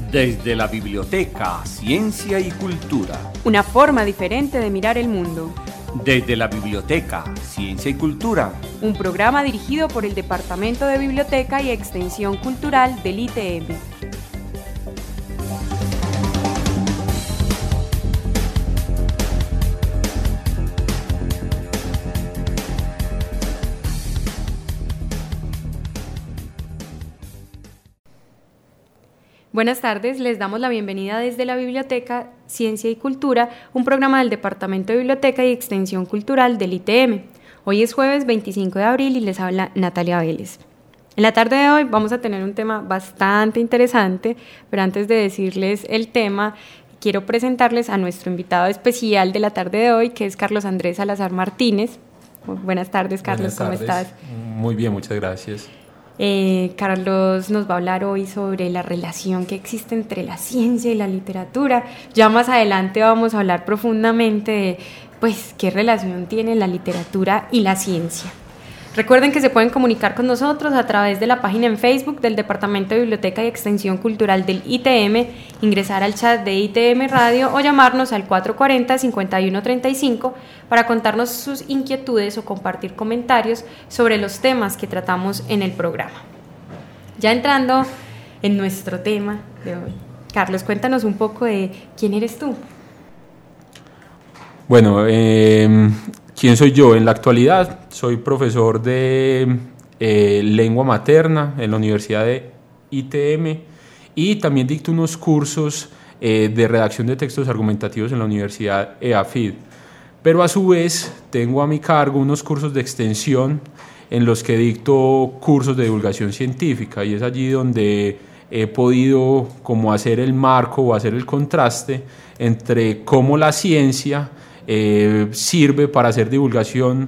Desde la biblioteca, ciencia y cultura. Una forma diferente de mirar el mundo. Desde la biblioteca, ciencia y cultura. Un programa dirigido por el Departamento de Biblioteca y Extensión Cultural del ITM. Buenas tardes, les damos la bienvenida desde la Biblioteca, Ciencia y Cultura, un programa del Departamento de Biblioteca y Extensión Cultural del ITM. Hoy es jueves 25 de abril y les habla Natalia Vélez. En la tarde de hoy vamos a tener un tema bastante interesante, pero antes de decirles el tema, quiero presentarles a nuestro invitado especial de la tarde de hoy, que es Carlos Andrés Salazar Martínez. Buenas tardes, Carlos, ¿cómo estás? Muy bien, muchas gracias. Carlos nos va a hablar hoy sobre la relación que existe entre la ciencia y la literatura. Ya más adelante vamos a hablar profundamente de qué relación tiene la literatura y la ciencia. Recuerden que se pueden comunicar con nosotros a través de la página en Facebook del Departamento de Biblioteca y Extensión Cultural del ITM, ingresar al chat de ITM Radio o llamarnos al 440-5135 para contarnos sus inquietudes o compartir comentarios sobre los temas que tratamos en el programa. Ya entrando en nuestro tema de hoy, Carlos, cuéntanos un poco de quién eres tú. Bueno, ¿quién soy yo? En la actualidad soy profesor de lengua materna en la Universidad de ITM y también dicto unos cursos de redacción de textos argumentativos en la Universidad EAFID. Pero a su vez tengo a mi cargo unos cursos de extensión en los que dicto cursos de divulgación científica y es allí donde he podido como hacer el marco o hacer el contraste entre cómo la ciencia sirve para hacer divulgación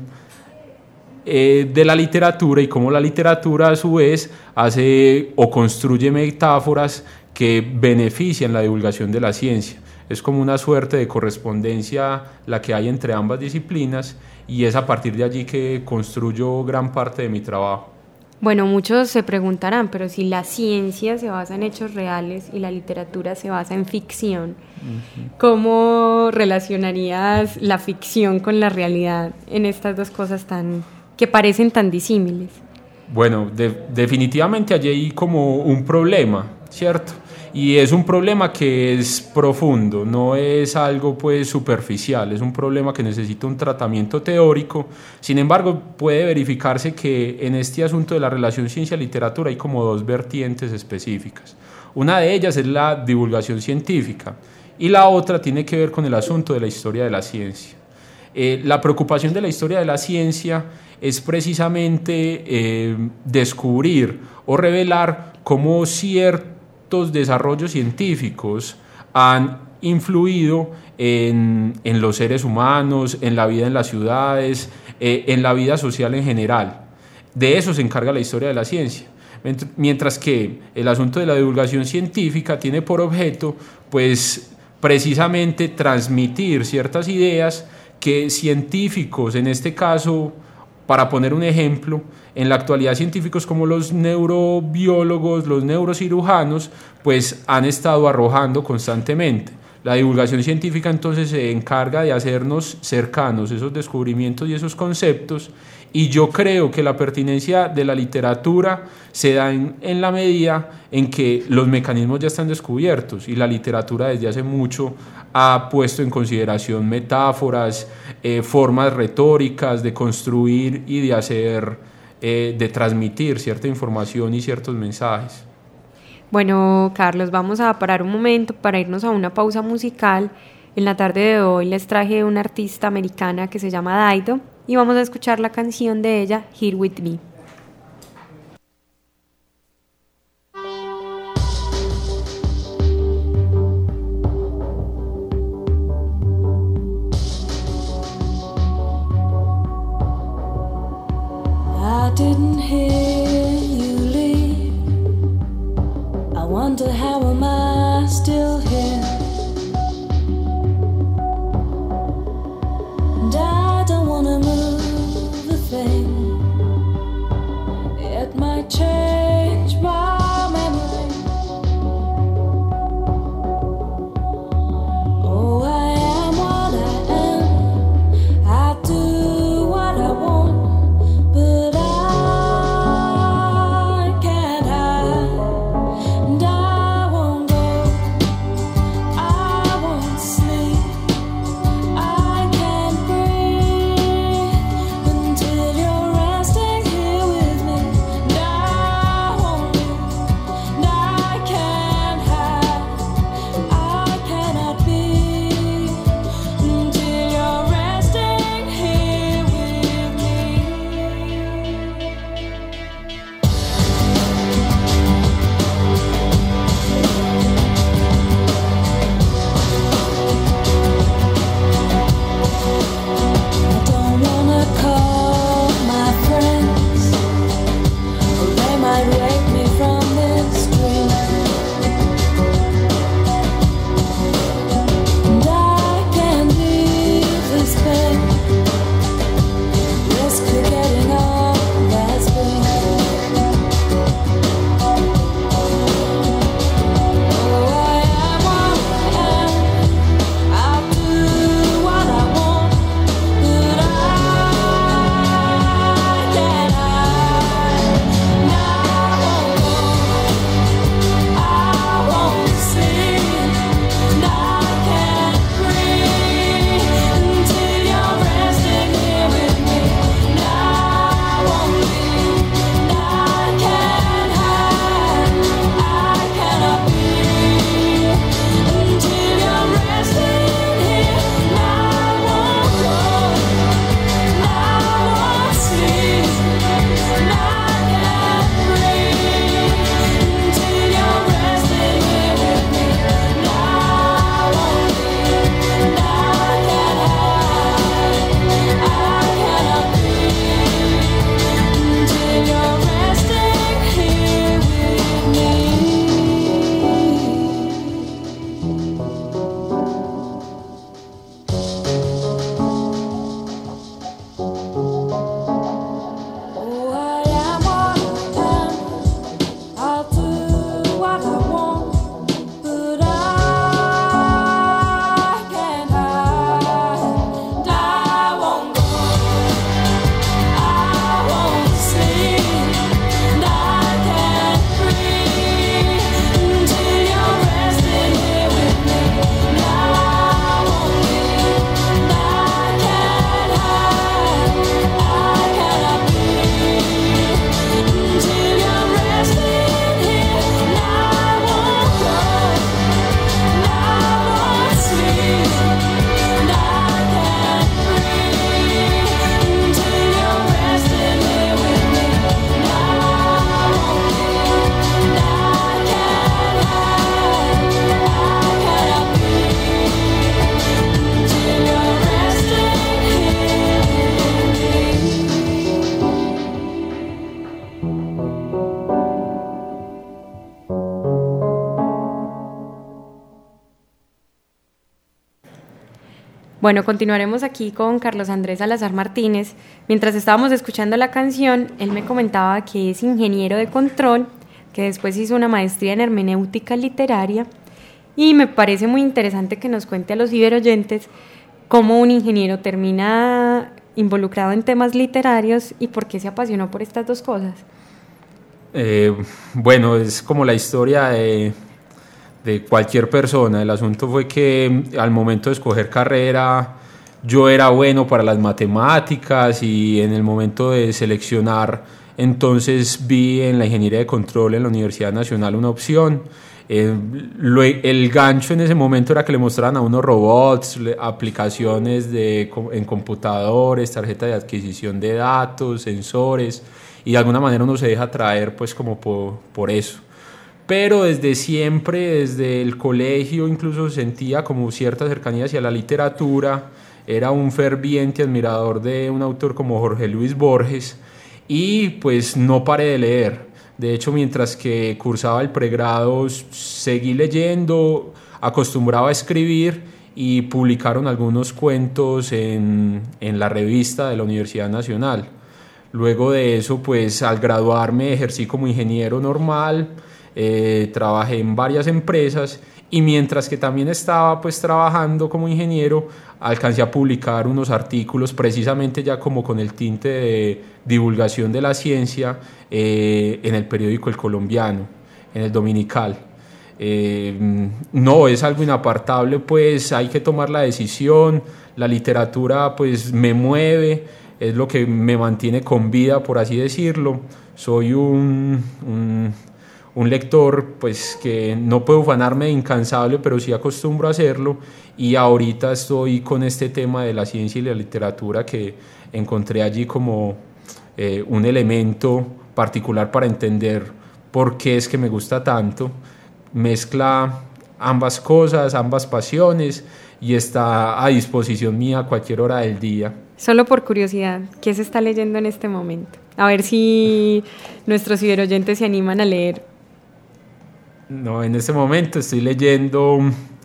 de la literatura y cómo la literatura a su vez hace o construye metáforas que benefician la divulgación de la ciencia. Es como una suerte de correspondencia la que hay entre ambas disciplinas y es a partir de allí que construyo gran parte de mi trabajo. Bueno, muchos se preguntarán, pero si la ciencia se basa en hechos reales y la literatura se basa en ficción, ¿cómo relacionarías la ficción con la realidad en estas dos cosas que parecen tan disímiles? Bueno, definitivamente allí hay como un problema, ¿cierto? Y es un problema que es profundo, no es algo superficial, es un problema que necesita un tratamiento teórico. Sin embargo, puede verificarse que en este asunto de la relación ciencia-literatura hay como dos vertientes específicas. Una de ellas es la divulgación científica y la otra tiene que ver con el asunto de la historia de la ciencia. La preocupación de la historia de la ciencia es precisamente descubrir o revelar cómo ciertos desarrollos científicos han influido en los seres humanos, en la vida en las ciudades, en la vida social en general. De eso se encarga la historia de la ciencia. Mientras que el asunto de la divulgación científica tiene por objeto, precisamente transmitir ciertas ideas que científicos, en este caso, para poner un ejemplo, en la actualidad científicos como los neurobiólogos, los neurocirujanos, han estado arrojando constantemente. La divulgación científica entonces se encarga de hacernos cercanos esos descubrimientos y esos conceptos, y yo creo que la pertinencia de la literatura se da en la medida en que los mecanismos ya están descubiertos y la literatura desde hace mucho ha puesto en consideración metáforas, formas retóricas de construir y de hacer, de transmitir cierta información y ciertos mensajes. Bueno, Carlos, vamos a parar un momento para irnos a una pausa musical. En la tarde de hoy les traje una artista americana que se llama Dido y vamos a escuchar la canción de ella, Here With Me. I didn't hear you leave. I wonder how am I still here? And I don't wanna move a thing. It might change my memory. Bueno, continuaremos aquí con Carlos Andrés Salazar Martínez. Mientras estábamos escuchando la canción, él me comentaba que es ingeniero de control, que después hizo una maestría en hermenéutica literaria, y me parece muy interesante que nos cuente a los ciberoyentes cómo un ingeniero termina involucrado en temas literarios y por qué se apasionó por estas dos cosas. Bueno, es como la historia de cualquier persona. El asunto fue que al momento de escoger carrera yo era bueno para las matemáticas y en el momento de seleccionar entonces vi en la ingeniería de control en la Universidad Nacional una opción. El gancho en ese momento era que le mostraran a uno robots, aplicaciones en computadores, tarjetas de adquisición de datos, sensores, y de alguna manera uno se deja atraer pues como por eso. Pero desde siempre, desde el colegio incluso sentía como cierta cercanía hacia la literatura. Era un ferviente admirador de un autor como Jorge Luis Borges y pues no paré de leer. De hecho, mientras que cursaba el pregrado seguí leyendo, acostumbraba a escribir y publicaron algunos cuentos en la revista de la Universidad Nacional. Luego de eso, pues al graduarme ejercí como ingeniero normal. Trabajé en varias empresas y mientras que también estaba pues trabajando como ingeniero alcancé a publicar unos artículos precisamente ya como con el tinte de divulgación de la ciencia en el periódico El Colombiano, en el Dominical. No es algo inapartable, pues hay que tomar la decisión. La literatura pues me mueve, es lo que me mantiene con vida, por así decirlo. Soy un lector pues que no puedo ufanarme de incansable, pero sí acostumbro a hacerlo, y ahorita estoy con este tema de la ciencia y la literatura que encontré allí como un elemento particular para entender por qué es que me gusta tanto. Mezcla ambas cosas, ambas pasiones, y está a disposición mía a cualquier hora del día. Solo por curiosidad, ¿qué se está leyendo en este momento? A ver si nuestros ciberoyentes se animan a leer. No, en este momento estoy leyendo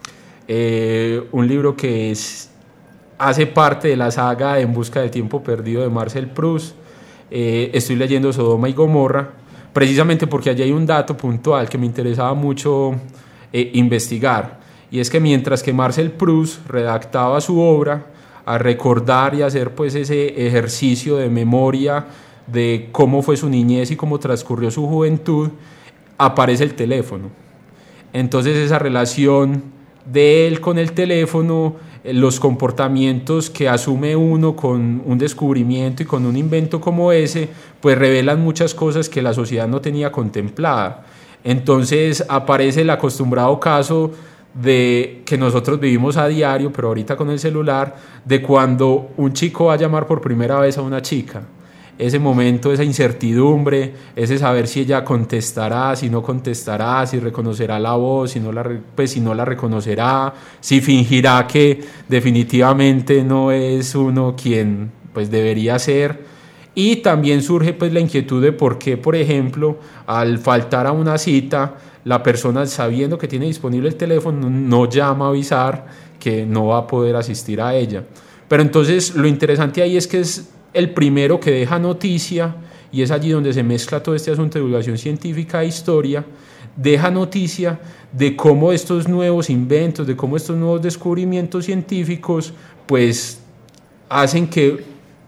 un libro que hace parte de la saga En busca del tiempo perdido de Marcel Proust. Estoy leyendo Sodoma y Gomorra, precisamente porque allí hay un dato puntual que me interesaba mucho investigar, y es que mientras que Marcel Proust redactaba su obra, a recordar y hacer pues ese ejercicio de memoria de cómo fue su niñez y cómo transcurrió su juventud, aparece el teléfono. Entonces esa relación de él con el teléfono, los comportamientos que asume uno con un descubrimiento y con un invento como ese, pues revelan muchas cosas que la sociedad no tenía contemplada. Entonces aparece el acostumbrado caso de que nosotros vivimos a diario, pero ahorita con el celular, de cuando un chico va a llamar por primera vez a una chica. Ese momento, esa incertidumbre, ese saber si ella contestará, si no contestará, si reconocerá la voz, si no la reconocerá, si fingirá que definitivamente no es uno quien pues debería ser. Y también surge pues la inquietud de por qué, por ejemplo, al faltar a una cita, la persona, sabiendo que tiene disponible el teléfono, no llama a avisar que no va a poder asistir a ella. Pero entonces lo interesante ahí es que es el primero que deja noticia, y es allí donde se mezcla todo este asunto de divulgación científica e historia. Deja noticia de cómo estos nuevos inventos, de cómo estos nuevos descubrimientos científicos pues hacen que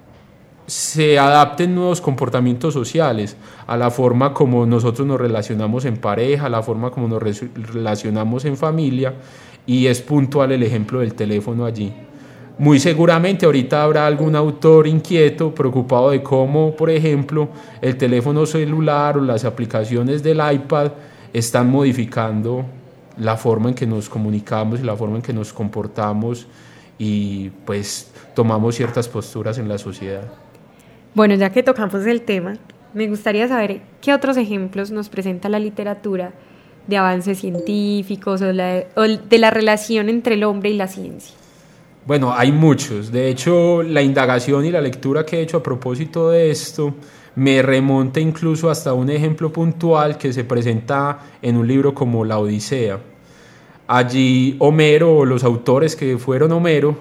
se adapten nuevos comportamientos sociales a la forma como nosotros nos relacionamos en pareja, a la forma como nos relacionamos en familia, y es puntual el ejemplo del teléfono allí. Muy seguramente ahorita habrá algún autor inquieto, preocupado de cómo, por ejemplo, el teléfono celular o las aplicaciones del iPad están modificando la forma en que nos comunicamos y la forma en que nos comportamos y pues tomamos ciertas posturas en la sociedad. Bueno, ya que tocamos el tema, me gustaría saber qué otros ejemplos nos presenta la literatura de avances científicos o de la relación entre el hombre y la ciencia. Bueno, hay muchos. De hecho, la indagación y la lectura que he hecho a propósito de esto me remonta incluso hasta un ejemplo puntual que se presenta en un libro como La Odisea. Allí Homero, o los autores que fueron Homero,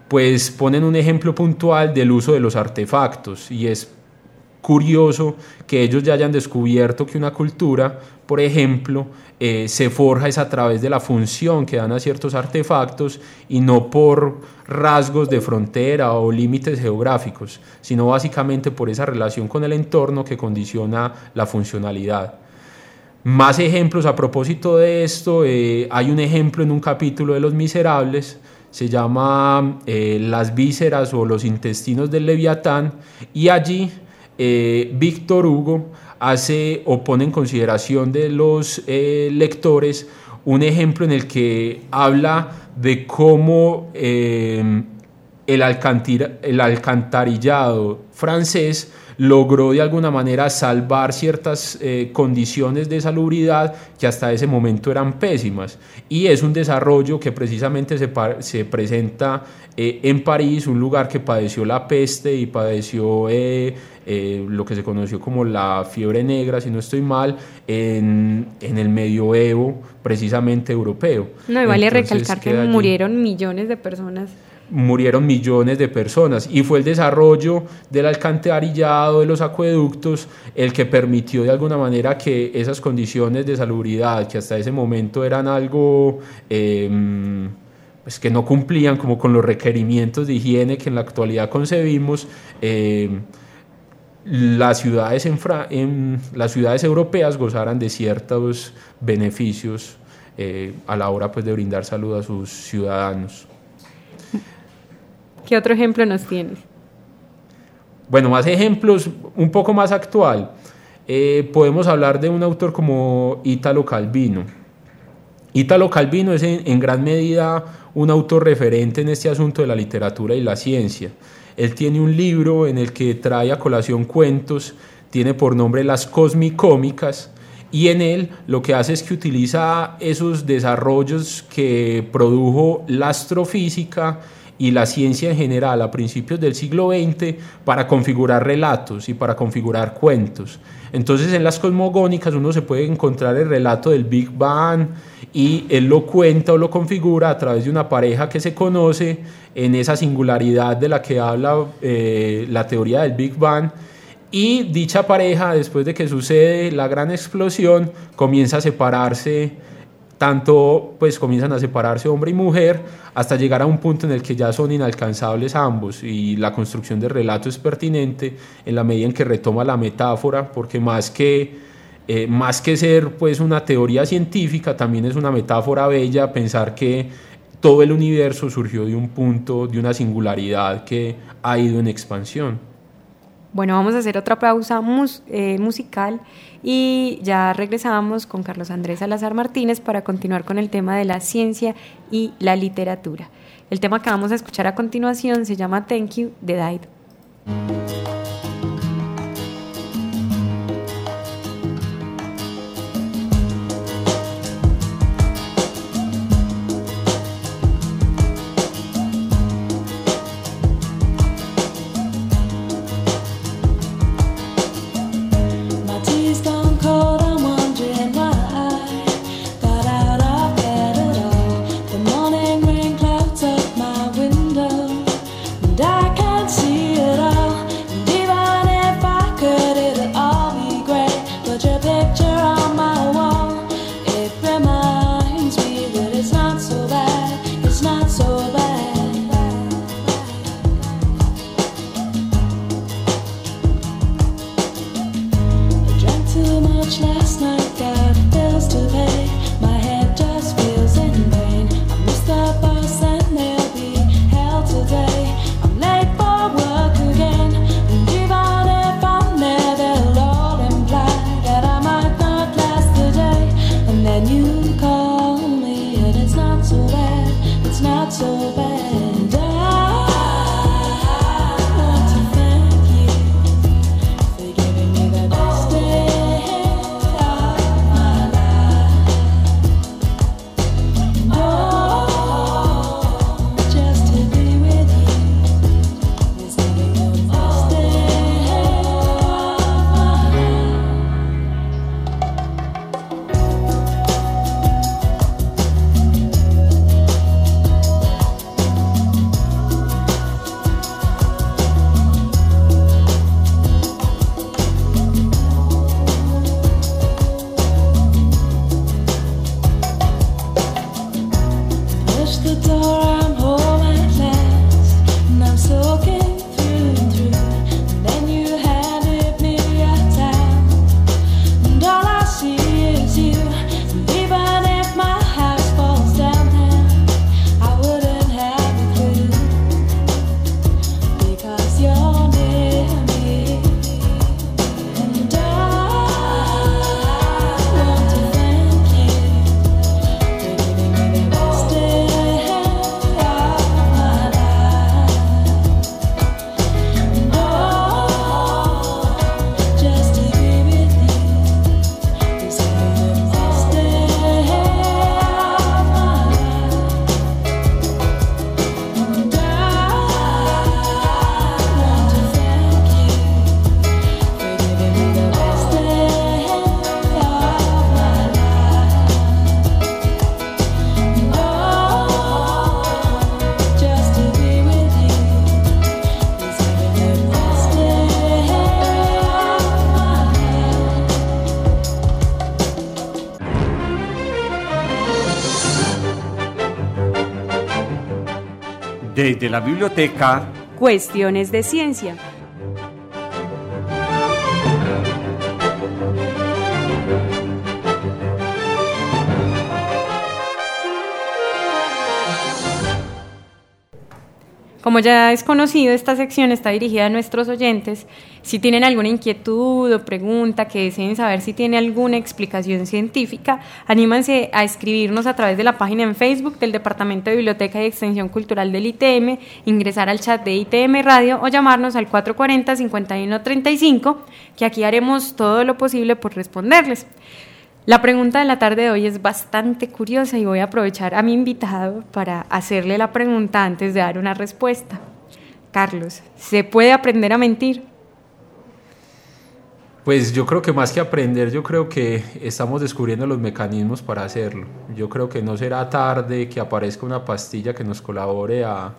pues ponen un ejemplo puntual del uso de los artefactos, y es curioso que ellos ya hayan descubierto que una cultura, por ejemplo, se forja es a través de la función que dan a ciertos artefactos y no por rasgos de frontera o límites geográficos, sino básicamente por esa relación con el entorno que condiciona la funcionalidad. Más ejemplos a propósito de esto, hay un ejemplo en un capítulo de Los Miserables, se llama Las vísceras o los intestinos del Leviatán, y allí Víctor Hugo pone en consideración de los lectores un ejemplo en el que habla de cómo el alcantarillado francés logró de alguna manera salvar ciertas condiciones de salubridad que hasta ese momento eran pésimas, y es un desarrollo que precisamente se presenta en París, un lugar que padeció la peste y padeció lo que se conoció como la fiebre negra, si no estoy mal, en el medioevo precisamente europeo. No, y vale recalcar que murieron millones de personas. Murieron millones de personas, y fue el desarrollo del alcantarillado, de los acueductos, el que permitió de alguna manera que esas condiciones de salubridad, que hasta ese momento eran algo pues que no cumplían como con los requerimientos de higiene que en la actualidad concebimos, las ciudades europeas gozaran de ciertos beneficios a la hora pues de brindar salud a sus ciudadanos. ¿Qué otro ejemplo nos tienes? Bueno, más ejemplos, un poco más actual. Podemos hablar de un autor como Italo Calvino. Italo Calvino es en gran medida un autor referente en este asunto de la literatura y la ciencia. Él tiene un libro en el que trae a colación cuentos, tiene por nombre Las Cosmicómicas, y en él lo que hace es que utiliza esos desarrollos que produjo la astrofísica y la ciencia en general a principios del siglo XX para configurar relatos y para configurar cuentos. Entonces en las cosmogónicas uno se puede encontrar el relato del Big Bang, y él lo cuenta o lo configura a través de una pareja que se conoce en esa singularidad de la que habla la teoría del Big Bang, y dicha pareja, después de que sucede la gran explosión, comienza a separarse, comienzan a separarse hombre y mujer, hasta llegar a un punto en el que ya son inalcanzables ambos, y la construcción del relato es pertinente en la medida en que retoma la metáfora, porque más que ser pues una teoría científica, también es una metáfora bella pensar que todo el universo surgió de un punto, de una singularidad que ha ido en expansión. Bueno, vamos a hacer otra pausa musical y ya regresamos con Carlos Andrés Salazar Martínez para continuar con el tema de la ciencia y la literatura. El tema que vamos a escuchar a continuación se llama Thank You de Dido. de la biblioteca Cuestiones de Ciencia. Como ya es conocido, esta sección está dirigida a nuestros oyentes. Si tienen alguna inquietud o pregunta que deseen saber si tiene alguna explicación científica, anímanse a escribirnos a través de la página en Facebook del Departamento de Biblioteca y Extensión Cultural del ITM, ingresar al chat de ITM Radio o llamarnos al 440-5135, que aquí haremos todo lo posible por responderles. La pregunta de la tarde de hoy es bastante curiosa y voy a aprovechar a mi invitado para hacerle la pregunta antes de dar una respuesta. Carlos, ¿se puede aprender a mentir? Pues yo creo que más que aprender, yo creo que estamos descubriendo los mecanismos para hacerlo. Yo creo que no será tarde que aparezca una pastilla que nos colabore a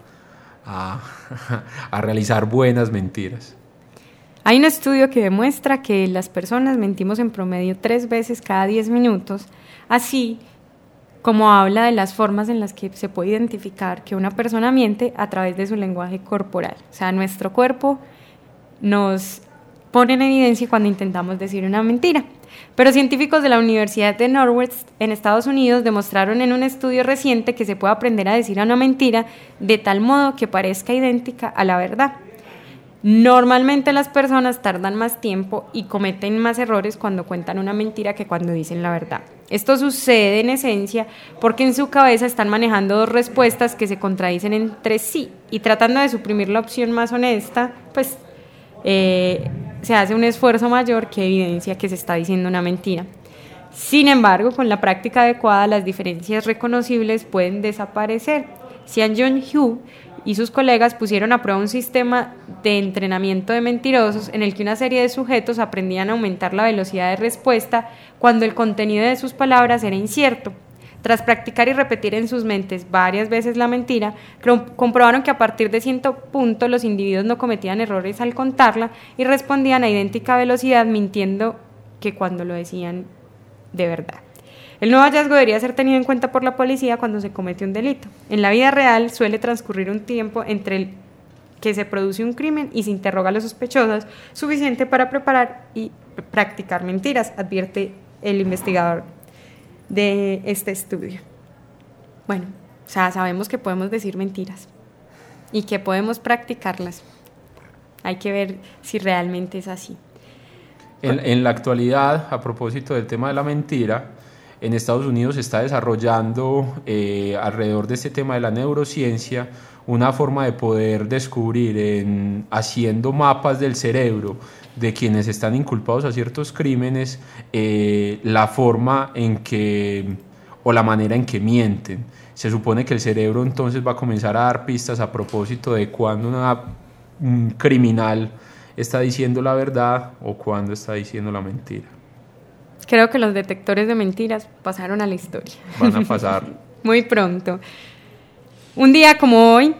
realizar buenas mentiras. Hay un estudio que demuestra que las personas mentimos en promedio 3 veces cada 10 minutos, así como habla de las formas en las que se puede identificar que una persona miente a través de su lenguaje corporal. O sea, nuestro cuerpo nos pone en evidencia cuando intentamos decir una mentira. Pero científicos de la Universidad de Northwestern en Estados Unidos demostraron en un estudio reciente que se puede aprender a decir una mentira de tal modo que parezca idéntica a la verdad. Normalmente las personas tardan más tiempo y cometen más errores cuando cuentan una mentira que cuando dicen la verdad. Esto sucede en esencia porque en su cabeza están manejando 2 respuestas que se contradicen entre sí y tratando de suprimir la opción más honesta, pues se hace un esfuerzo mayor que evidencia que se está diciendo una mentira. Sin embargo, con la práctica adecuada, las diferencias reconocibles pueden desaparecer. Sean-Jung Hu y sus colegas pusieron a prueba un sistema de entrenamiento de mentirosos en el que una serie de sujetos aprendían a aumentar la velocidad de respuesta cuando el contenido de sus palabras era incierto. Tras practicar y repetir en sus mentes varias veces la mentira, comprobaron que a partir de cierto punto los individuos no cometían errores al contarla y respondían a idéntica velocidad mintiendo que cuando lo decían de verdad. El nuevo hallazgo debería ser tenido en cuenta por la policía cuando se comete un delito. En la vida real suele transcurrir un tiempo entre el que se produce un crimen y se interroga a los sospechosos, suficiente para preparar y practicar mentiras, advierte el investigador de este estudio. Bueno, o sea, sabemos que podemos decir mentiras y que podemos practicarlas. Hay que ver si realmente es así. En la actualidad, a propósito del tema de la mentira, en Estados Unidos se está desarrollando alrededor de este tema de la neurociencia una forma de poder descubrir haciendo mapas del cerebro de quienes están inculpados a ciertos crímenes la forma en que o la manera en que mienten. Se supone que el cerebro entonces va a comenzar a dar pistas a propósito de cuando un criminal está diciendo la verdad o cuando está diciendo la mentira. Creo que los detectores de mentiras pasaron a la historia. Van a pasar. Muy pronto. Un día como hoy,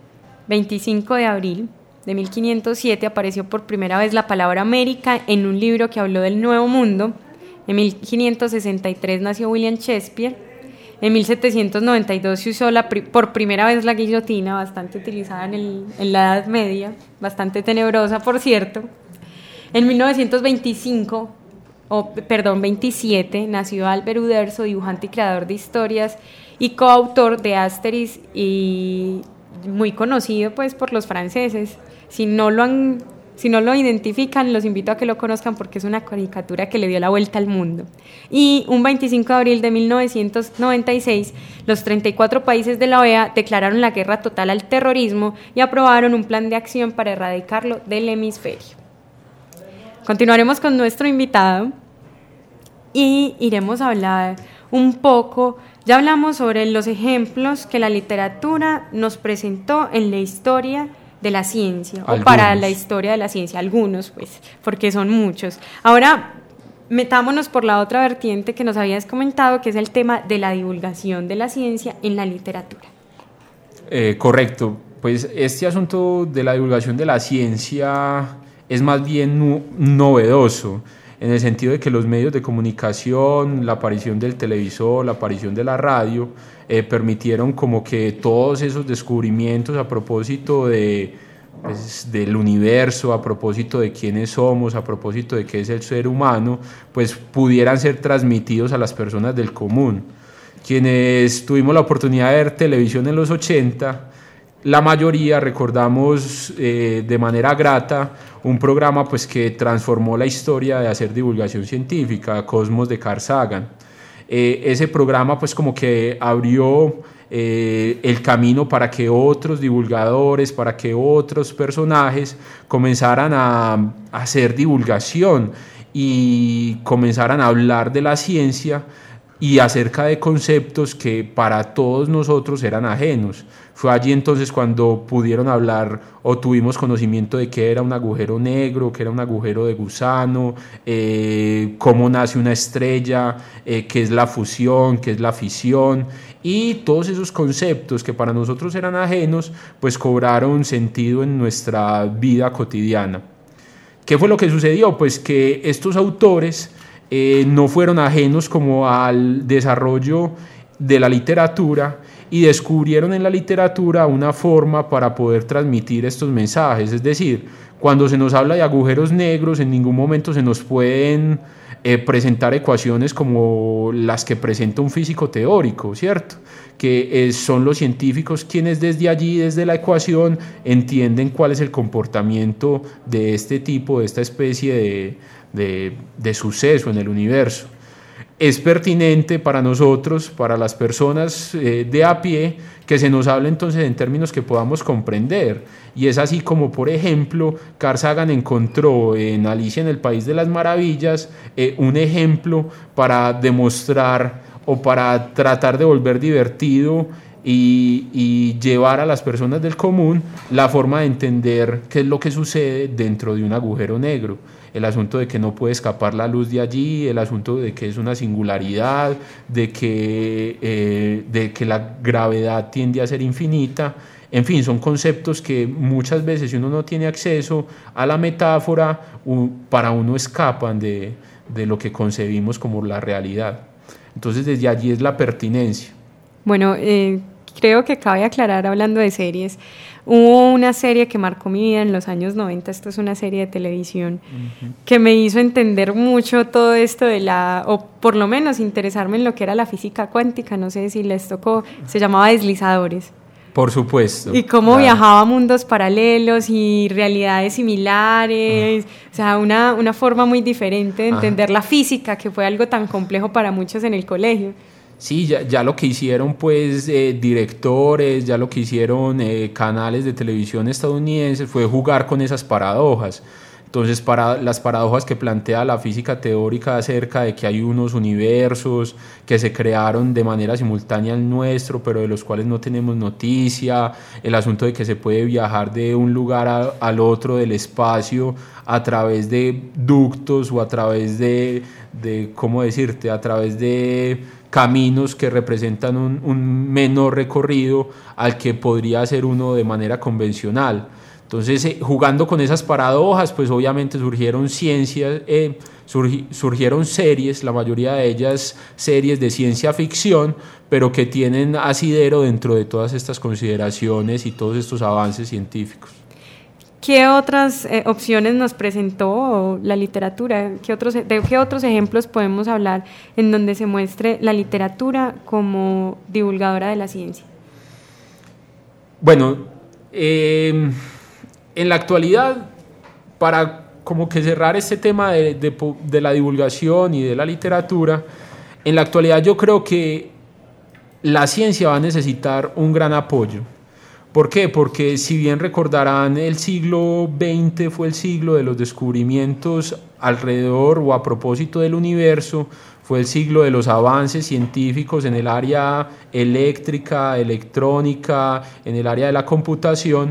25 de abril de 1507, apareció por primera vez la palabra América en un libro que habló del Nuevo Mundo. En 1563 nació William Shakespeare. En 1792 se usó por primera vez la guillotina, bastante utilizada en la Edad Media, bastante tenebrosa, por cierto. En 1927 nació Albert Uderzo, dibujante y creador de historias y coautor de Asterix y muy conocido pues por los franceses. Si no lo identifican, los invito a que lo conozcan porque es una caricatura que le dio la vuelta al mundo. Y un 25 de abril de 1996, los 34 países de la OEA declararon la guerra total al terrorismo y aprobaron un plan de acción para erradicarlo del hemisferio. Continuaremos con nuestro invitado y iremos a hablar un poco. Ya hablamos sobre los ejemplos que la literatura nos presentó en la historia de la ciencia, algunos. O para la historia de la ciencia, algunos, pues, porque son muchos. Ahora, metámonos por la otra vertiente que nos habías comentado, que es el tema de la divulgación de la ciencia en la literatura. Correcto. Pues este asunto de la divulgación de la ciencia es más bien novedoso. en el sentido de que los medios de comunicación, la aparición del televisor, la aparición de la radio, permitieron como que todos esos descubrimientos a propósito pues, del universo, a propósito de quiénes somos, a propósito de qué es el ser humano, pues pudieran ser transmitidos a las personas del común. Quienes tuvimos la oportunidad de ver televisión en los 80, la mayoría recordamos de manera grata un programa pues, que transformó la historia de hacer divulgación científica, Cosmos de Carl Sagan. Ese programa pues como que abrió el camino para que otros divulgadores, para que otros personajes comenzaran a hacer divulgación y comenzaran a hablar de la ciencia y acerca de conceptos que para todos nosotros eran ajenos. Fue allí entonces cuando pudieron hablar o tuvimos conocimiento de qué era un agujero negro, qué era un agujero de gusano, cómo nace una estrella, qué es la fusión, qué es la fisión, y todos esos conceptos que para nosotros eran ajenos, pues cobraron sentido en nuestra vida cotidiana. ¿Qué fue lo que sucedió? Pues que estos autores no fueron ajenos como al desarrollo de la literatura y descubrieron en la literatura una forma para poder transmitir estos mensajes. Es decir, cuando se nos habla de agujeros negros, en ningún momento se nos pueden presentar ecuaciones como las que presenta un físico teórico, ¿cierto? Que son los científicos quienes desde allí, desde la ecuación, entienden cuál es el comportamiento de este tipo, de esta especie de suceso en el universo. Es pertinente para nosotros, para las personas de a pie, que se nos hable entonces en términos que podamos comprender. Y es así como, por ejemplo, Carl Sagan encontró en Alicia en el País de las Maravillas un ejemplo para demostrar o para tratar de volver divertido y llevar a las personas del común la forma de entender qué es lo que sucede dentro de un agujero negro. El asunto de que no puede escapar la luz de allí, el asunto de que es una singularidad, de que la gravedad tiende a ser infinita. En fin, son conceptos que muchas veces, si uno no tiene acceso a la metáfora, para uno escapan de lo que concebimos como la realidad. Entonces, desde allí es la pertinencia. Bueno, creo que cabe aclarar, hablando de series, hubo una serie que marcó mi vida en los años 90, esto es una serie de televisión, que me hizo entender mucho todo esto o por lo menos interesarme en lo que era la física cuántica, no sé si les tocó, se llamaba Deslizadores. Por supuesto. Y cómo viajaba a mundos paralelos y realidades similares, o sea, una forma muy diferente de entender la física, que fue algo tan complejo para muchos en el colegio. Sí, ya lo que hicieron pues directores, ya lo que hicieron canales de televisión estadounidenses fue jugar con esas paradojas. Entonces, para las paradojas que plantea la física teórica acerca de que hay unos universos que se crearon de manera simultánea al nuestro, pero de los cuales no tenemos noticia, el asunto de que se puede viajar de un lugar al otro del espacio a través de ductos o a través ¿cómo decirte?, a través de caminos que representan un menor recorrido al que podría hacer uno de manera convencional. Entonces, jugando con esas paradojas, pues obviamente surgieron surgieron series, la mayoría de ellas series de ciencia ficción, pero que tienen asidero dentro de todas estas consideraciones y todos estos avances científicos. ¿Qué otras opciones nos presentó la literatura? ¿De qué otros ejemplos podemos hablar en donde se muestre la literatura como divulgadora de la ciencia? Bueno, en la actualidad, para como que cerrar este tema de la divulgación y de la literatura, en la actualidad yo creo que la ciencia va a necesitar un gran apoyo. ¿Por qué? Porque si bien recordarán, el siglo XX fue el siglo de los descubrimientos alrededor o a propósito del universo, fue el siglo de los avances científicos en el área eléctrica, electrónica, en el área de la computación.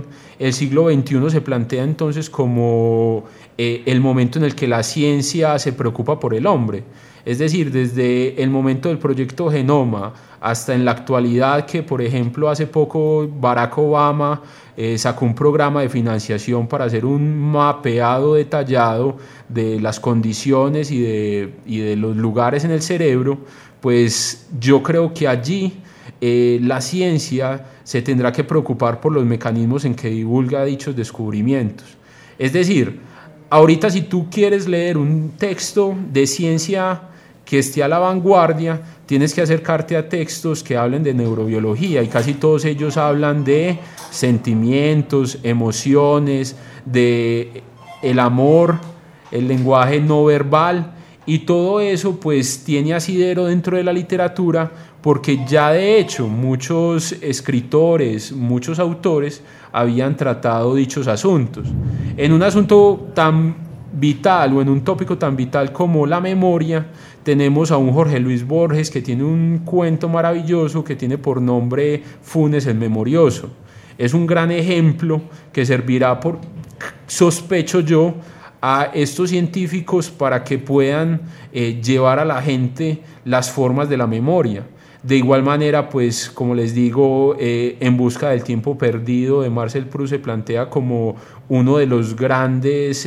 el siglo XXI se plantea entonces como el momento en el que la ciencia se preocupa por el hombre. Es decir, desde el momento del proyecto Genoma hasta en la actualidad, que por ejemplo hace poco Barack Obama sacó un programa de financiación para hacer un mapeado detallado de las condiciones y de los lugares en el cerebro, pues yo creo que allí la ciencia se tendrá que preocupar por los mecanismos en que divulga dichos descubrimientos. Es decir, ahorita si tú quieres leer un texto de ciencia que esté a la vanguardia, tienes que acercarte a textos que hablen de neurobiología, y casi todos ellos hablan de sentimientos, emociones, de el amor, el lenguaje no verbal, y todo eso pues tiene asidero dentro de la literatura, porque ya de hecho muchos escritores, muchos autores habían tratado dichos asuntos. En un asunto tan vital o en un tópico tan vital como la memoria, tenemos a un Jorge Luis Borges que tiene un cuento maravilloso que tiene por nombre Funes el Memorioso. Es un gran ejemplo que servirá, sospecho yo, a estos científicos para que puedan llevar a la gente las formas de la memoria. De igual manera, pues como les digo, En busca del tiempo perdido de Marcel Proust se plantea como una de las grandes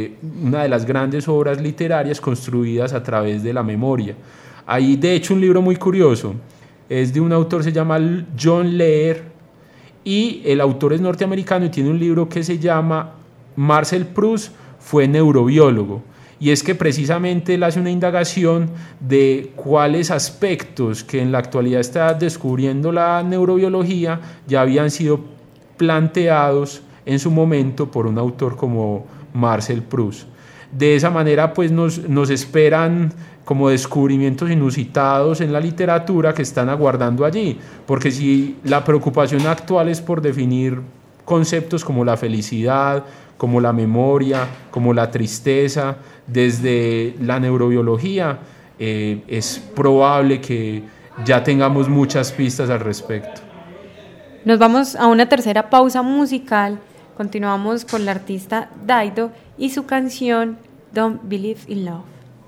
obras literarias construidas a través de la memoria. Hay de hecho un libro muy curioso, es de un autor, se llama John Lear, y el autor es norteamericano y tiene un libro que se llama Marcel Proust fue neurobiólogo. Y es que precisamente él hace una indagación de cuáles aspectos que en la actualidad está descubriendo la neurobiología ya habían sido planteados en su momento por un autor como Marcel Proust. De esa manera pues nos esperan como descubrimientos inusitados en la literatura que están aguardando allí, porque si la preocupación actual es por definir conceptos como la felicidad, como la memoria, como la tristeza, desde la neurobiología, es probable que ya tengamos muchas pistas al respecto. Nos vamos a una tercera pausa musical. Continuamos con la artista Dido y su canción Don't Believe in Love.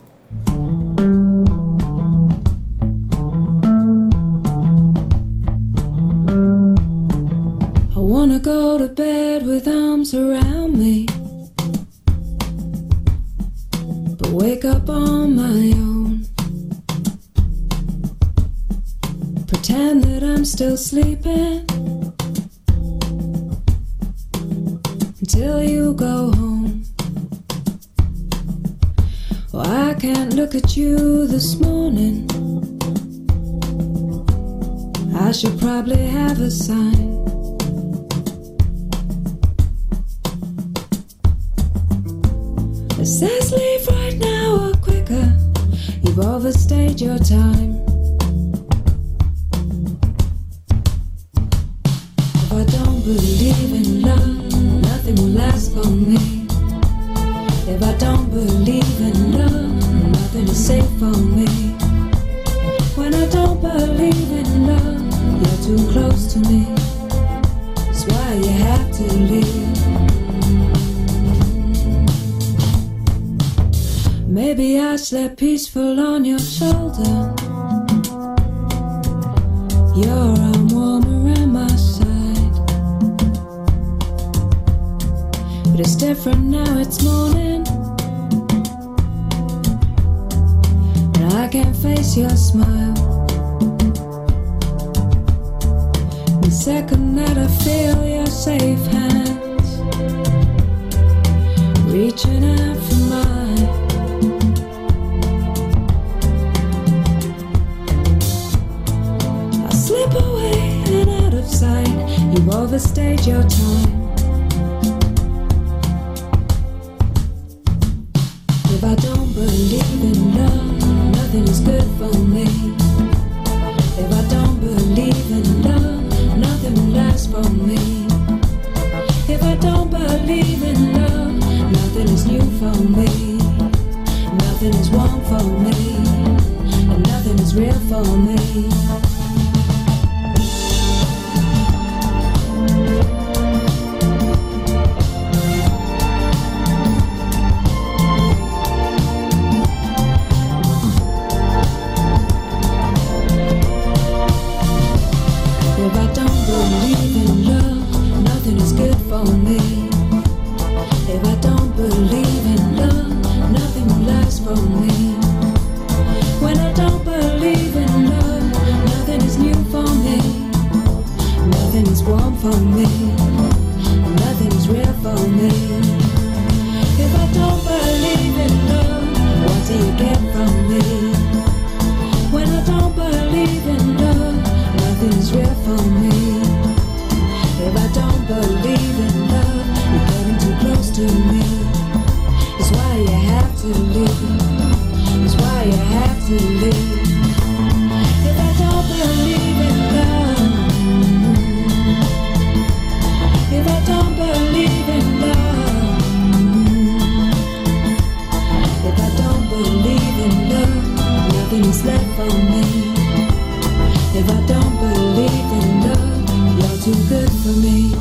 I wanna go to bed with arms around me, but wake up on my own. Pretend that I'm still sleeping until you go home. Well, I can't look at you this morning. I should probably have a sign. It says leave right now or quicker. You've overstayed your time. If I don't believe in love, nothing will last for me. If I don't believe in love, nothing is safe for me. When I don't believe in love, you're too close to me. That's why you have to leave. Maybe I slept peaceful on your shoulder. Your arm warm around my side. But it's different now, it's morning, and I can't face your smile. The second that I feel your safe hands reaching out for mine, I slip away and out of sight. You've overstayed your time. If I don't believe in love, nothing is good for me. If I don't believe in love, nothing will last for me. If I don't believe in love, nothing is new for me. Nothing is warm for me, and nothing is real for me. to me. It's why you have to leave. It's why you have to leave. If I don't believe in love, if I don't believe in love, if I don't believe in love, nothing is left for me. If I don't believe in love, you're too good for me.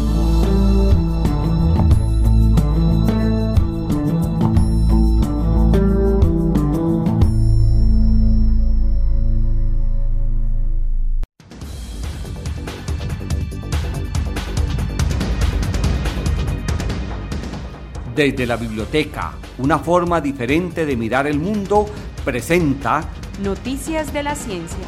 Desde la biblioteca, una forma diferente de mirar el mundo, presenta Noticias de la ciencia.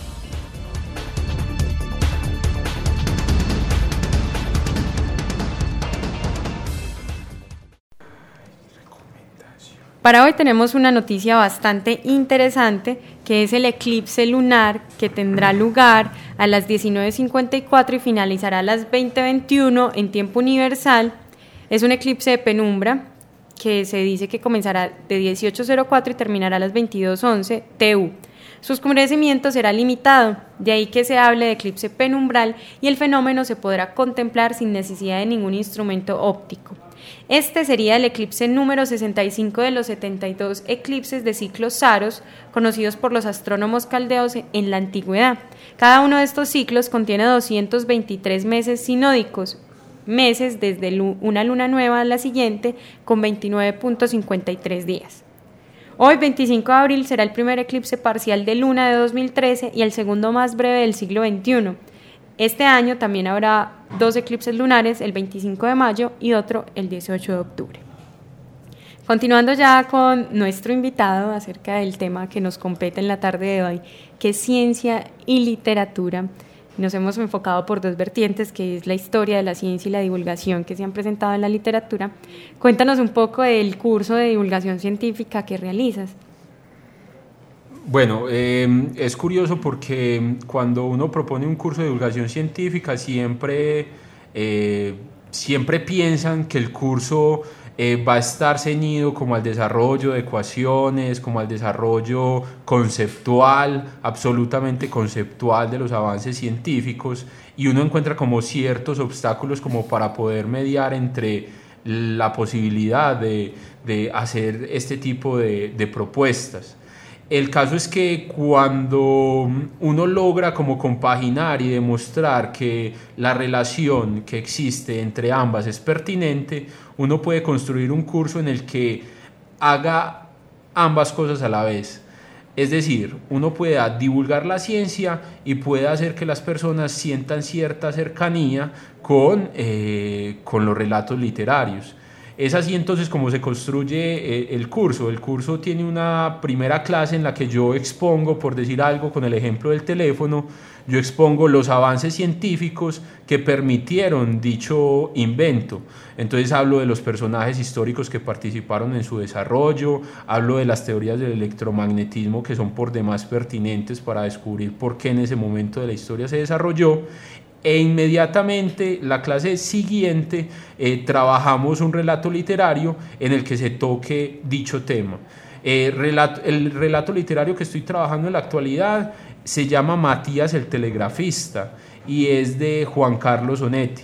Para hoy tenemos una noticia bastante interesante, que es el eclipse lunar que tendrá lugar a las 19:54 y finalizará a las 20:21 en tiempo universal. Es un eclipse de penumbra que se dice que comenzará de 18:04 y terminará a las 22:11 TU. Su oscurecimiento será limitado, de ahí que se hable de eclipse penumbral y el fenómeno se podrá contemplar sin necesidad de ningún instrumento óptico. Este sería el eclipse número 65 de los 72 eclipses de ciclos Saros, conocidos por los astrónomos caldeos en la antigüedad. Cada uno de estos ciclos contiene 223 meses sinódicos, meses desde una luna nueva a la siguiente, con 29.53 días. Hoy, 25 de abril, será el primer eclipse parcial de luna de 2013 y el segundo más breve del siglo XXI. Este año también habrá 2 eclipses lunares, el 25 de mayo y otro el 18 de octubre. Continuando ya con nuestro invitado acerca del tema que nos compete en la tarde de hoy, que es ciencia y literatura. Nos hemos enfocado por 2 vertientes, que es la historia de la ciencia y la divulgación que se han presentado en la literatura. Cuéntanos un poco del curso de divulgación científica que realizas. Bueno, es curioso porque cuando uno propone un curso de divulgación científica siempre piensan que el curso va a estar ceñido como al desarrollo de ecuaciones, como al desarrollo conceptual, absolutamente conceptual de los avances científicos, y uno encuentra como ciertos obstáculos como para poder mediar entre la posibilidad de hacer este tipo de propuestas. El caso es que cuando uno logra como compaginar y demostrar que la relación que existe entre ambas es pertinente, uno puede construir un curso en el que haga ambas cosas a la vez. Es decir, uno puede divulgar la ciencia y puede hacer que las personas sientan cierta cercanía con los relatos literarios. Es así entonces como se construye el curso. El curso tiene una primera clase en la que yo expongo, por decir algo, con el ejemplo del teléfono, yo expongo los avances científicos que permitieron dicho invento. Entonces hablo de los personajes históricos que participaron en su desarrollo, hablo de las teorías del electromagnetismo que son por demás pertinentes para descubrir por qué en ese momento de la historia se desarrolló. E inmediatamente la clase siguiente trabajamos un relato literario en el que se toque dicho tema. El relato literario que estoy trabajando en la actualidad se llama Matías el telegrafista y es de Juan Carlos Onetti.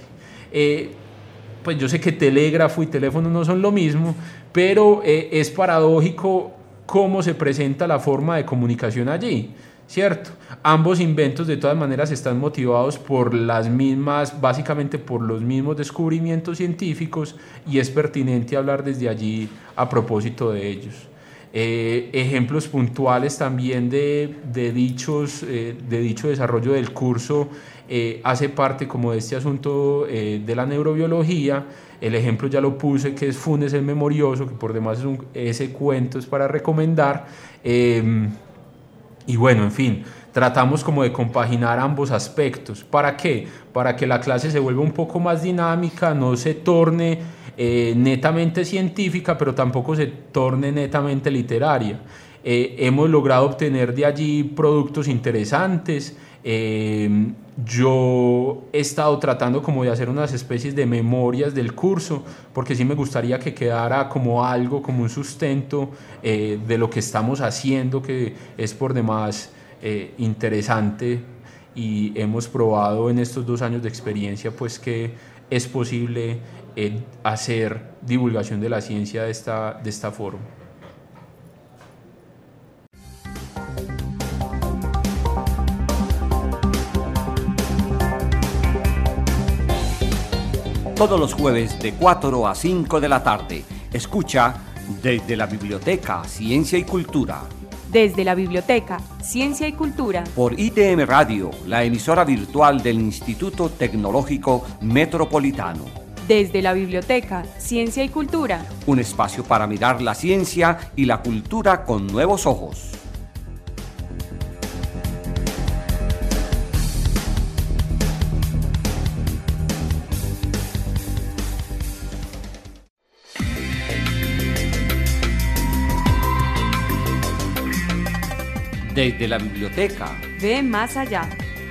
Pues yo sé que telégrafo y teléfono no son lo mismo, pero es paradójico cómo se presenta la forma de comunicación allí, ¿cierto? Ambos inventos de todas maneras están motivados por básicamente por los mismos descubrimientos científicos, y es pertinente hablar desde allí a propósito de ellos. Ejemplos puntuales también de dicho desarrollo del curso hace parte como de este asunto de la neurobiología. El ejemplo ya lo puse, que es Funes el Memorioso, que por demás ese cuento es para recomendar. Y bueno, en fin, tratamos como de compaginar ambos aspectos. ¿Para qué? Para que la clase se vuelva un poco más dinámica, no se torne netamente científica, pero tampoco se torne netamente literaria. Hemos logrado obtener de allí productos interesantes. Yo he estado tratando como de hacer unas especies de memorias del curso, porque sí me gustaría que quedara como algo, como un sustento de lo que estamos haciendo, que es por demás interesante, y hemos probado en estos 2 años de experiencia pues que es posible hacer divulgación de la ciencia de esta forma. Todos los jueves de 4 a 5 de la tarde, escucha desde la Biblioteca Ciencia y Cultura. Desde la Biblioteca Ciencia y Cultura. Por ITM Radio, la emisora virtual del Instituto Tecnológico Metropolitano. Desde la Biblioteca Ciencia y Cultura. Un espacio para mirar la ciencia y la cultura con nuevos ojos. Desde la biblioteca. Ve más allá.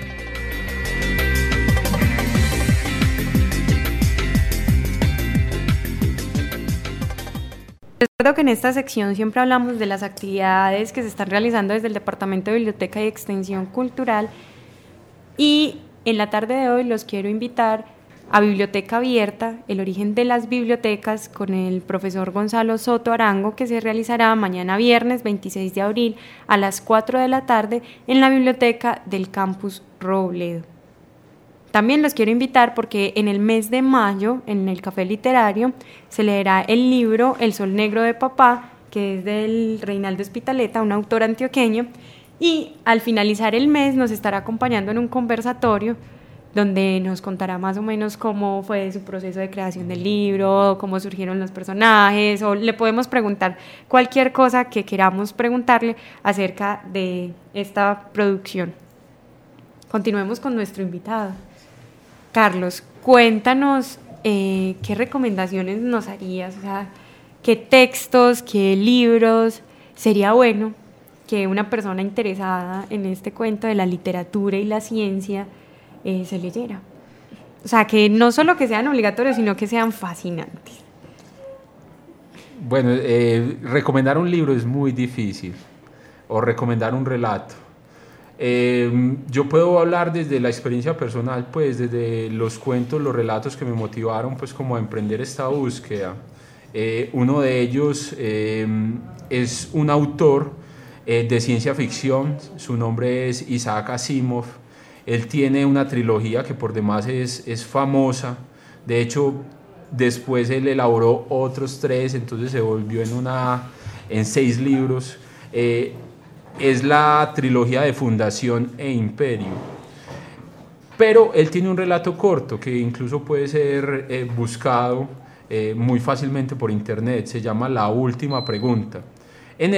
Recuerdo que en esta sección siempre hablamos de las actividades que se están realizando desde el Departamento de Biblioteca y Extensión Cultural, y en la tarde de hoy los quiero invitar a Biblioteca Abierta, el origen de las bibliotecas, con el profesor Gonzalo Soto Arango, que se realizará mañana viernes 26 de abril a las 4 de la tarde en la biblioteca del Campus Robledo. También los quiero invitar porque en el mes de mayo, en el Café Literario, se leerá el libro El Sol Negro de Papá, que es del Reinaldo Espitaleta, un autor antioqueño, y al finalizar el mes nos estará acompañando en un conversatorio donde nos contará más o menos cómo fue su proceso de creación del libro, cómo surgieron los personajes, o le podemos preguntar cualquier cosa que queramos preguntarle acerca de esta producción. Continuemos con nuestro invitado. Carlos, cuéntanos qué recomendaciones nos harías, o sea, qué textos, qué libros sería bueno que una persona interesada en este cuento de la literatura y la ciencia se leyera. O sea, que no solo que sean obligatorios, sino que sean fascinantes. Bueno, recomendar un libro es muy difícil, o recomendar un relato. Yo puedo hablar desde la experiencia personal, pues desde los cuentos, los relatos que me motivaron pues como a emprender esta búsqueda. Uno de ellos es un autor de ciencia ficción, su nombre es Isaac Asimov. Él tiene una trilogía que por demás es famosa. De hecho, después él elaboró otros 3, entonces se volvió en 6 libros. Es la trilogía de Fundación e Imperio. Pero él tiene un relato corto que incluso puede ser buscado muy fácilmente por internet. Se llama La Última Pregunta. En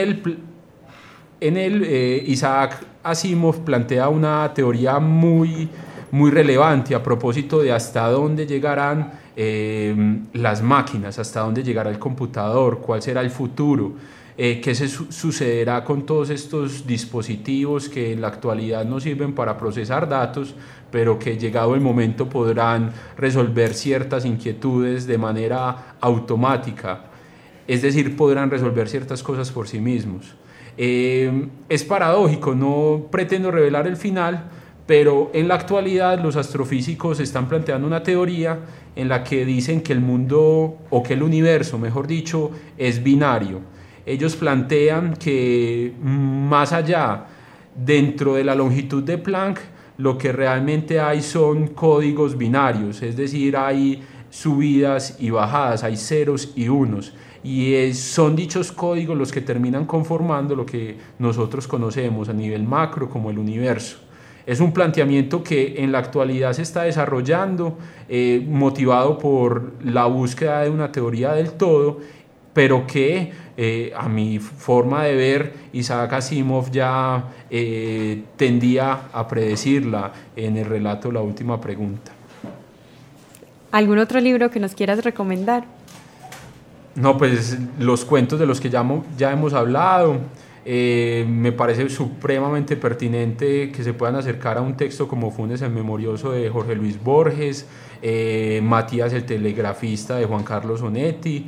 él Isaac Asimov plantea una teoría muy, muy relevante a propósito de hasta dónde llegarán las máquinas, hasta dónde llegará el computador, cuál será el futuro, qué sucederá con todos estos dispositivos que en la actualidad no sirven para procesar datos, pero que llegado el momento podrán resolver ciertas inquietudes de manera automática, es decir, podrán resolver ciertas cosas por sí mismos. Es paradójico, no pretendo revelar el final, pero en la actualidad los astrofísicos están planteando una teoría en la que dicen que el mundo, o que el universo, mejor dicho, es binario. Ellos plantean que más allá, dentro de la longitud de Planck, lo que realmente hay son códigos binarios, es decir, hay subidas y bajadas, hay ceros y unos. Y son dichos códigos los que terminan conformando lo que nosotros conocemos a nivel macro como el universo. Es un planteamiento que en la actualidad se está desarrollando, motivado por la búsqueda de una teoría del todo, pero que a mi forma de ver, Isaac Asimov ya tendía a predecirla en el relato La Última Pregunta. ¿Algún otro libro que nos quieras recomendar? No, pues los cuentos de los que ya hemos hablado, Me parece supremamente pertinente que se puedan acercar a un texto como Funes el Memorioso de Jorge Luis Borges, Matías el Telegrafista de Juan Carlos Onetti,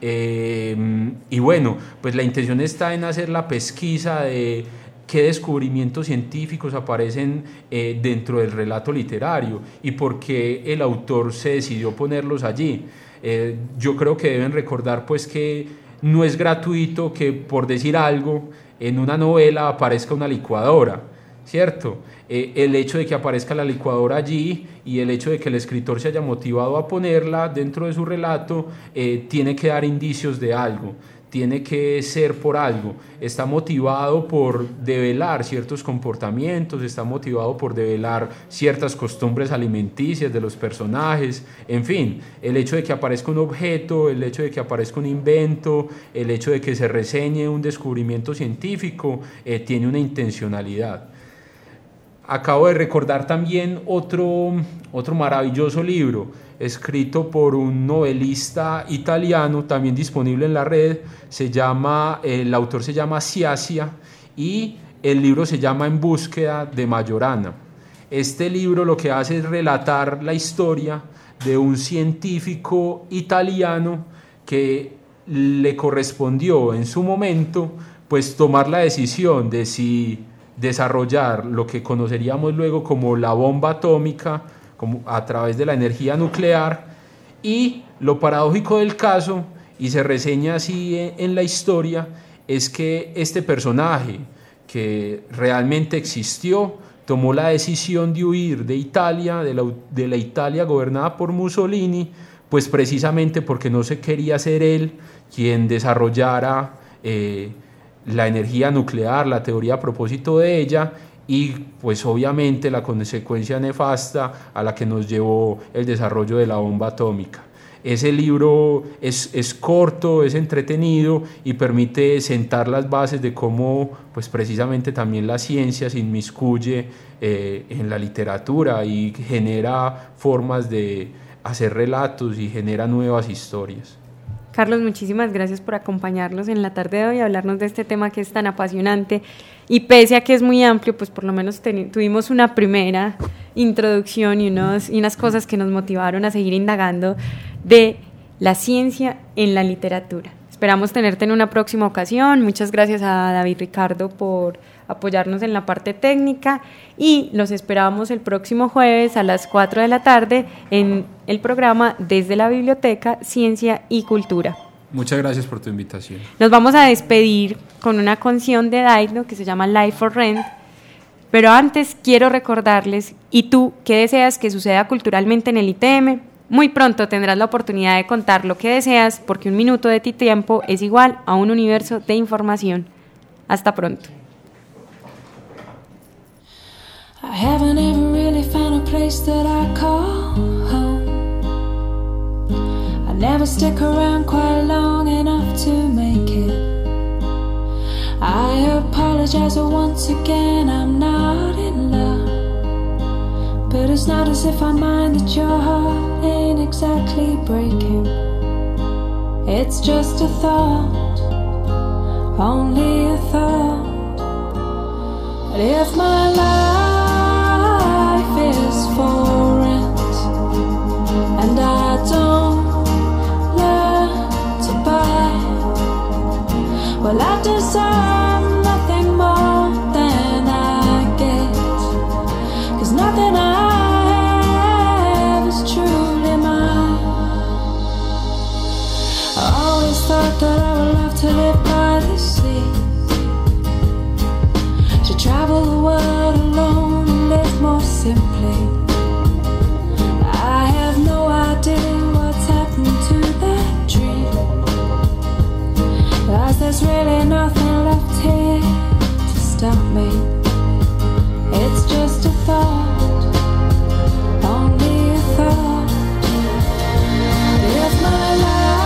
y bueno, pues la intención está en hacer la pesquisa de qué descubrimientos científicos aparecen dentro del relato literario y por qué el autor se decidió ponerlos allí. Yo creo que deben recordar pues que no es gratuito que, por decir algo, en una novela aparezca una licuadora, ¿cierto? El hecho de que aparezca la licuadora allí y el hecho de que el escritor se haya motivado a ponerla dentro de su relato tiene que dar indicios de algo, tiene que ser por algo, está motivado por develar ciertos comportamientos, está motivado por develar ciertas costumbres alimenticias de los personajes, en fin, el hecho de que aparezca un objeto, el hecho de que aparezca un invento, el hecho de que se reseñe un descubrimiento científico, tiene una intencionalidad. Acabo de recordar también otro maravilloso libro escrito por un novelista italiano, también disponible en la red. El autor se llama Sciascia y el libro se llama En búsqueda de Majorana. Este libro lo que hace es relatar la historia de un científico italiano que le correspondió en su momento pues tomar la decisión de si desarrollar lo que conoceríamos luego como la bomba atómica, como a través de la energía nuclear, y lo paradójico del caso, y se reseña así en la historia, es que este personaje que realmente existió tomó la decisión de huir de Italia, de la Italia gobernada por Mussolini, pues precisamente porque no se quería ser él quien desarrollara la energía nuclear, la teoría a propósito de ella, y pues obviamente la consecuencia nefasta a la que nos llevó el desarrollo de la bomba atómica. Ese libro es corto, es entretenido y permite sentar las bases de cómo pues precisamente también la ciencia se inmiscuye en la literatura y genera formas de hacer relatos y genera nuevas historias. Carlos, muchísimas gracias por acompañarnos en la tarde de hoy y hablarnos de este tema que es tan apasionante, y pese a que es muy amplio, pues por lo menos tuvimos una primera introducción y unas cosas que nos motivaron a seguir indagando de la ciencia en la literatura. Esperamos tenerte en una próxima ocasión. Muchas gracias a David Ricardo por apoyarnos en la parte técnica, y los esperamos el próximo jueves a las 4 de la tarde en el programa Desde la Biblioteca, Ciencia y Cultura. Muchas gracias por tu invitación. Nos vamos a despedir con una canción de Dailo que se llama Life for Rent, pero antes quiero recordarles, ¿y tú qué deseas que suceda culturalmente en el ITM? Muy pronto tendrás la oportunidad de contar lo que deseas, porque un minuto de tu tiempo es igual a un universo de información. Hasta pronto. I haven't ever really found a place that I call home. I never stick around quite long enough to make it. I apologize once again, I'm not in love. But it's not as if I mind that your heart ain't exactly breaking. It's just a thought, only a thought. But if my life is for rent and I don't learn to buy, well, I deserve nothing more than I get, 'cause nothing I have is truly mine. I always thought that I would love to live by the sea, to travel the world alone and live more simply. I have no idea what's happened to that dream, 'cause there's really nothing left here to stop me. It's just a thought, only a thought. If my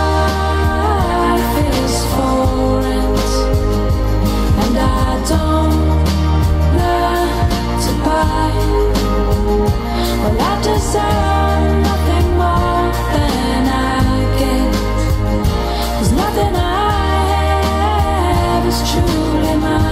life is for rent and I don't learn to buy, well, I deserve nothing more than I get, 'cause nothing I have is truly mine.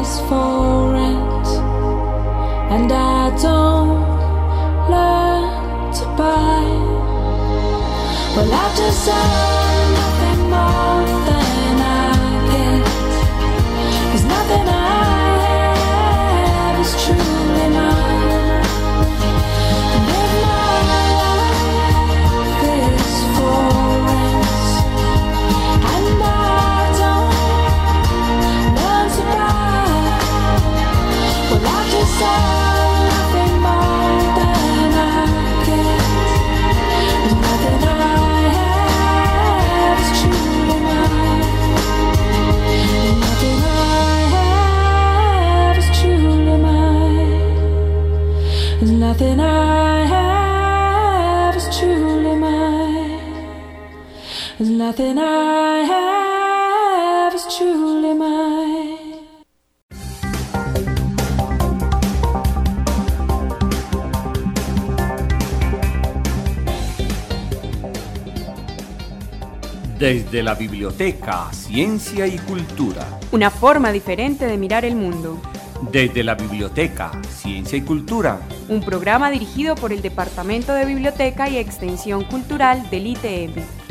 is for rent, and I don't learn to buy. Well, I've just done nothing more than I get, 'cause nothing I have is truly mine. And if my life is for rent, and I don't learn to buy, well, I've just done nothing more than I get. There's nothing I have is truly mine. There's nothing I have is truly mine. There's nothing I have is truly mine. There's nothing I have is truly mine. Desde la biblioteca Ciencia y Cultura. Una forma diferente de mirar el mundo. Desde la biblioteca Ciencia y Cultura. Un programa dirigido por el Departamento de Biblioteca y Extensión Cultural del ITM.